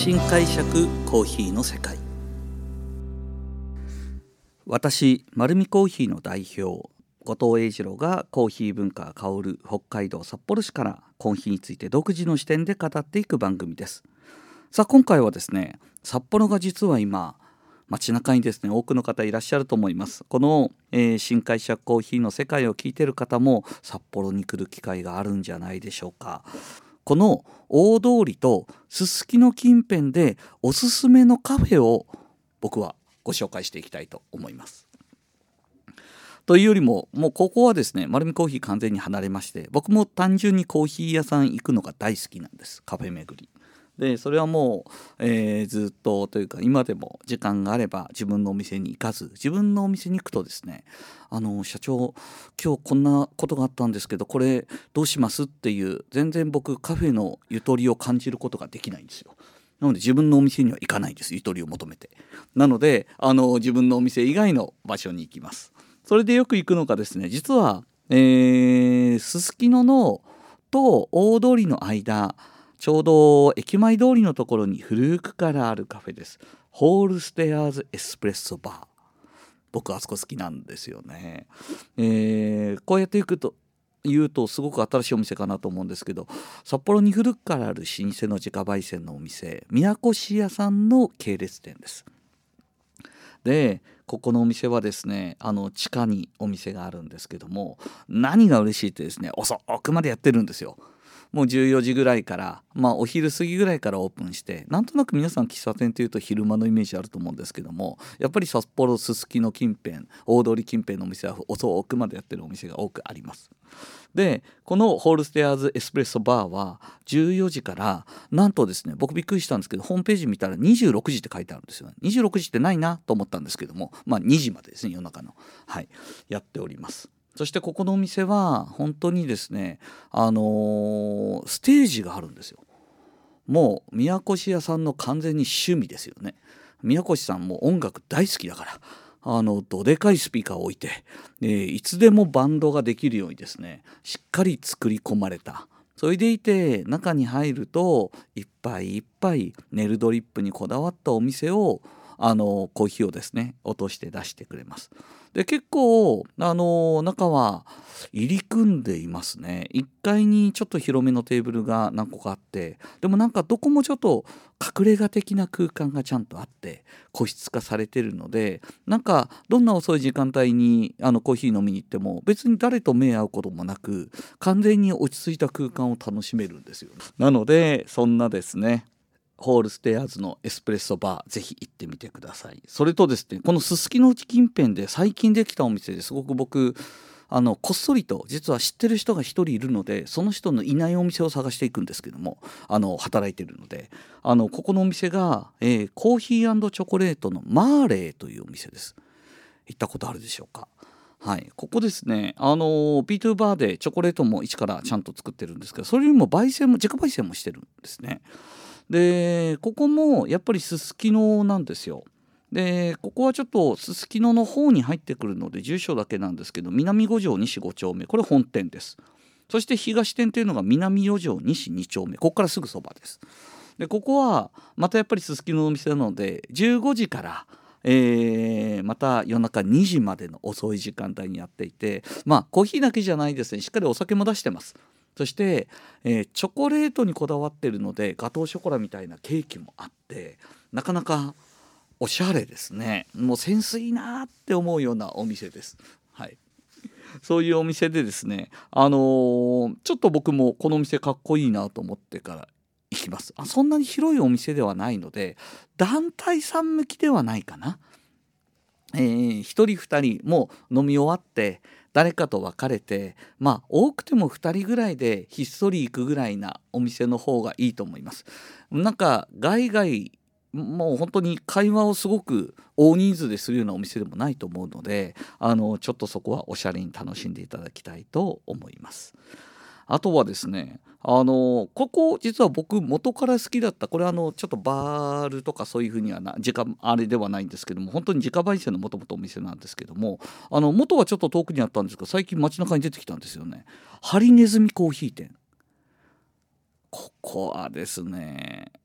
新解釈コーヒーの世界。私丸見コーヒーの代表後藤英二郎がコーヒー文化が香る北海道札幌市からコーヒーについて独自の視点で語っていく番組です。さあ今回はですね、札幌が実は今街中にですね多くの方いらっしゃると思います。この、新解釈コーヒーの世界を聞いている方も札幌に来る機会があるんじゃないでしょうか。この大通りとすすきの近辺でおすすめのカフェを僕はご紹介していきたいと思います。というよりももうここはですね丸見コーヒー完全に離れまして、僕も単純にコーヒー屋さん行くのが大好きなんです。カフェ巡りで、それはもう、ずっとというか今でも時間があれば自分のお店に行かず、自分のお店に行くとですね、社長今日こんなことがあったんですけどこれどうしますっていう、全然僕カフェのゆとりを感じることができないんですよ。なので自分のお店には行かないんです、ゆとりを求めて。なので自分のお店以外の場所に行きます。それでよく行くのがですね、実はすすきののと大通りの間、ちょうど駅前通りのところに古くからあるカフェです。ホールステアーズエスプレッソバー。僕あそこ好きなんですよね。こうやって言うとすごく新しいお店かなと思うんですけど、札幌に古くからある老舗の自家焙煎のお店、宮越屋さんの系列店です。でここのお店はですね、地下にお店があるんですけども、何が嬉しいってですね、遅くまでやってるんですよ。もう14時ぐらいから、お昼過ぎぐらいからオープンして、なんとなく皆さん喫茶店というと昼間のイメージあると思うんですけども、やっぱり札幌すすきの近辺、大通り近辺のお店は遅くまでやってるお店が多くあります。でこのホールステアーズエスプレッソバーは14時から、なんとですね、僕びっくりしたんですけど、ホームページ見たら26時って書いてあるんですよね。26時ってないなと思ったんですけども、2時までですね、夜中の、やっております。そしてここのお店は本当にですね、ステージがあるんですよ。もう宮越屋さんの完全に趣味ですよね。宮越さんも音楽大好きだから、どでかいスピーカーを置いて、いつでもバンドができるようにですね、しっかり作り込まれた。それでいて中に入ると一杯一杯ネルドリップにこだわったお店をコーヒーをですね落として出してくれます。で結構中は入り組んでいますね。1階にちょっと広めのテーブルが何個かあって、でもなんかどこもちょっと隠れ家的な空間がちゃんとあって個室化されてるので、なんかどんな遅い時間帯にコーヒー飲みに行っても別に誰と目合うこともなく、完全に落ち着いた空間を楽しめるんですよ。なのでそんなですねホールステアーズのエスプレッソバー、ぜひ行ってみてください。それとですね、このすすきの近辺で最近できたお店ですごく僕こっそりと実は知ってる人が一人いるので、その人のいないお店を探していくんですけども、働いているので、ここのお店が、コーヒー&チョコレートのマーレーというお店です。行ったことあるでしょうか。ここですね、B2 バーでチョコレートも一からちゃんと作ってるんですけど、それよりも自家焙煎もしてるんですね。でここもやっぱりすすきのなんですよ。でここはちょっとすすきのの方に入ってくるので住所だけなんですけど、南五条西5丁目、これ本店です。そして東店というのが南四条西2丁目、ここからすぐそばです。でここはまたやっぱりすすきののお店なので15時から、また夜中2時までの遅い時間帯にやっていて、コーヒーだけじゃないですね、しっかりお酒も出してます。そして、チョコレートにこだわってるのでガトーショコラみたいなケーキもあって、なかなかおしゃれですね。もうセンスいいなって思うようなお店です。そういうお店でですね、ちょっと僕もこのお店かっこいいなと思ってから行きます。そんなに広いお店ではないので団体さん向きではないかな。1人2人もう飲み終わって誰かと別れて、多くても2人ぐらいでひっそり行くぐらいなお店の方がいいと思います。なんか外々もう本当に会話をすごく大人数でするようなお店でもないと思うので、ちょっとそこはおしゃれに楽しんでいただきたいと思います。あとはですね、ここ実は僕元から好きだった、これちょっとバールとかそういうふうにはあれではないんですけども、本当に自家焙煎のもともとお店なんですけども、元はちょっと遠くにあったんですが最近街中に出てきたんですよね。ハリネズミコーヒー店。ここはですね、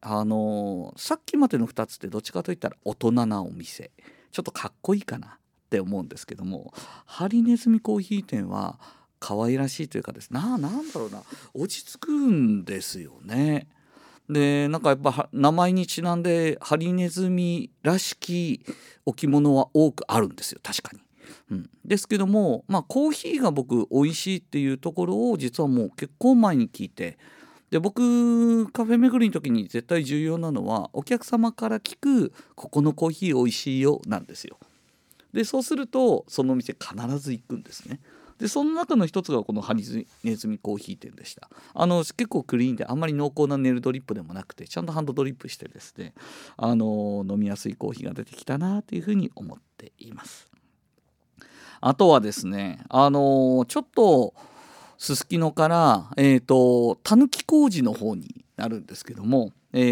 さっきまでの2つってどっちかといったら大人なお店、ちょっとかっこいいかなって思うんですけども、ハリネズミコーヒー店は可愛らしいというかですね、なんだろうな、落ち着くんですよね。でなんかやっぱ名前にちなんでハリネズミらしき置物は多くあるんですよ、確かに。ですけども、コーヒーが僕美味しいっていうところを実はもう結構前に聞いて、で僕カフェ巡りの時に絶対重要なのはお客様から聞くここのコーヒー美味しいよなんですよ。でそうするとその店必ず行くんですね。でその中の一つがこのハリネズミコーヒー店でした。結構クリーンであんまり濃厚なネルドリップでもなくてちゃんとハンドドリップしてですね、飲みやすいコーヒーが出てきたなというふうに思っています。あとはですね、ちょっとすすきのからたぬき工事の方になるんですけども、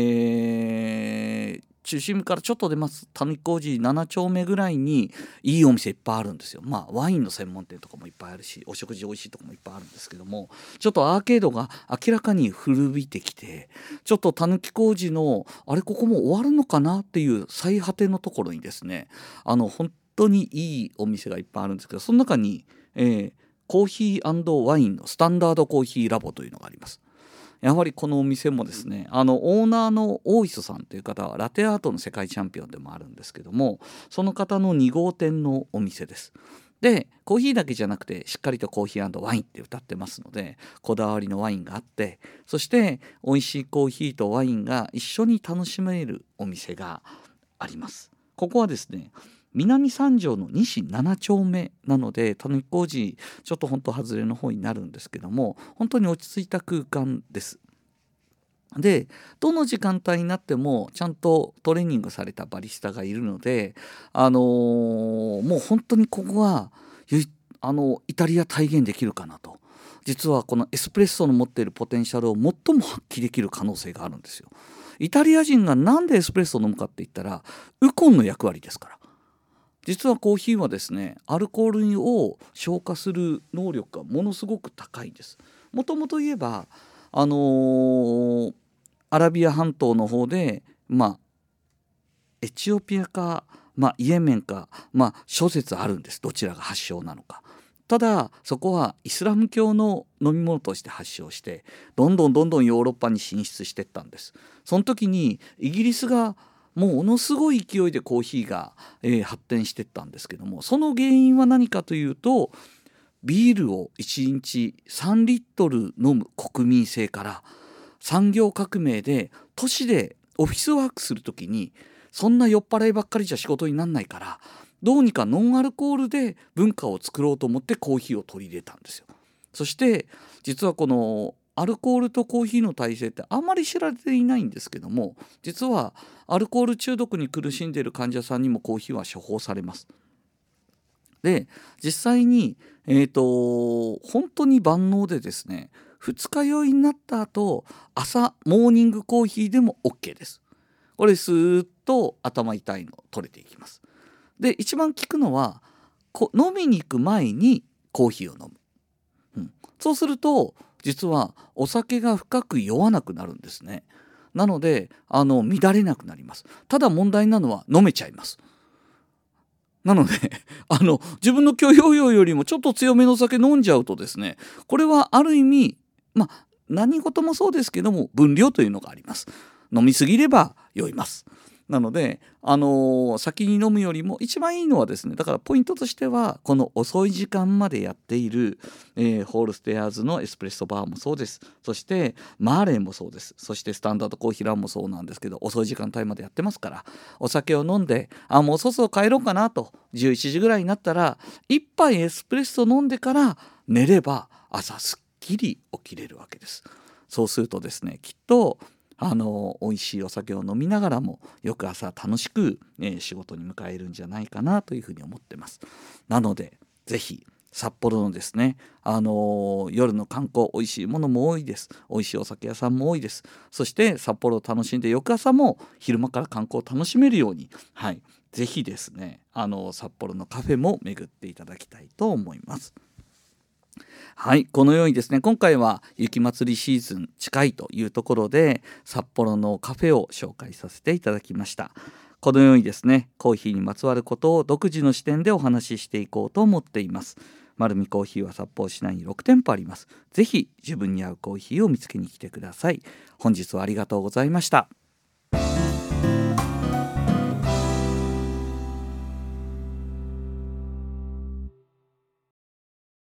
中心部からちょっと出ますたぬき工事7丁目ぐらいにいいお店いっぱいあるんですよ。ワインの専門店とかもいっぱいあるし、お食事美味しいとこもいっぱいあるんですけども、ちょっとアーケードが明らかに古びてきて、ちょっとたぬき工事のここも終わるのかなっていう最果てのところにですね、本当にいいお店がいっぱいあるんですけど、その中に、コーヒー&ワインのスタンダードコーヒーラボというのがあります。やはりこのお店もですね、オーナーの大磯さんという方はラテアートの世界チャンピオンでもあるんですけども、その方の2号店のお店です。でコーヒーだけじゃなくてしっかりとコーヒー&ワインって歌ってますので、こだわりのワインがあって、そして美味しいコーヒーとワインが一緒に楽しめるお店があります。ここはですね、南三条の西7丁目なので、たぬき工事ちょっと本当外れの方になるんですけども、本当に落ち着いた空間です。でどの時間帯になってもちゃんとトレーニングされたバリスタがいるので、もう本当にここはイタリア体現できるかなと。実はこのエスプレッソの持っているポテンシャルを最も発揮できる可能性があるんですよ。イタリア人がなんでエスプレッソを飲むかって言ったらウコンの役割ですから。実はコーヒーはですね、アルコールを消化する能力がものすごく高いです。もともと言えばアラビア半島の方でエチオピアか、イエメンか、諸説あるんです、どちらが発祥なのか。ただそこはイスラム教の飲み物として発祥して、どんどんヨーロッパに進出していったんです。その時にイギリスがものすごい勢いでコーヒーが、発展していったんですけども、その原因は何かというと、ビールを1日3リットル飲む国民性から、産業革命で都市でオフィスワークするときにそんな酔っ払いばっかりじゃ仕事にならないから、どうにかノンアルコールで文化を作ろうと思ってコーヒーを取り入れたんですよ。そして実はこのアルコールとコーヒーの耐性ってあまり知られていないんですけども、実はアルコール中毒に苦しんでいる患者さんにもコーヒーは処方されます。で実際に、本当に万能でですね、二日酔いになった後朝モーニングコーヒーでも OK です。これスーッと頭痛いの取れていきます。で一番効くのは飲みに行く前にコーヒーを飲む、そうすると実はお酒が深く酔わなくなるんですね。なので乱れなくなります。ただ問題なのは飲めちゃいます。なので自分の許容量よりもちょっと強めの酒飲んじゃうとですね、これはある意味何事もそうですけども分量というのがあります。飲みすぎれば酔います。なので先に飲むよりも一番いいのはですね、だからポイントとしてはこの遅い時間までやっている、ホールステアーズのエスプレッソバーもそうです。そしてマーレーもそうです。そしてスタンダードコーヒーランもそうなんですけど、遅い時間帯までやってますから、お酒を飲んでもうそろそろ帰ろうかなと11時ぐらいになったら一杯エスプレッソ飲んでから寝れば朝すっきり起きれるわけです。そうするとですね、きっと美味しいお酒を飲みながらも翌朝楽しく、仕事に迎えるんじゃないかなというふうに思ってます。なのでぜひ札幌のですね、夜の観光、美味しいものも多いです。美味しいお酒屋さんも多いです。そして札幌を楽しんで翌朝も昼間から観光を楽しめるように、ぜひですね札幌のカフェも巡っていただきたいと思います。 はい、このようにですね、今回は雪まつりシーズン近いというところで札幌のカフェを紹介させていただきました。このようにですね、コーヒーにまつわることを独自の視点でお話ししていこうと思っています。丸見コーヒーは札幌市内に6店舗あります。ぜひ自分に合うコーヒーを見つけに来てください。本日はありがとうございました。